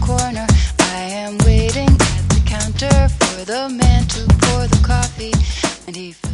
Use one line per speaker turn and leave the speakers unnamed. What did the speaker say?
corner. I am waiting at the counter for the man to pour the coffee, and he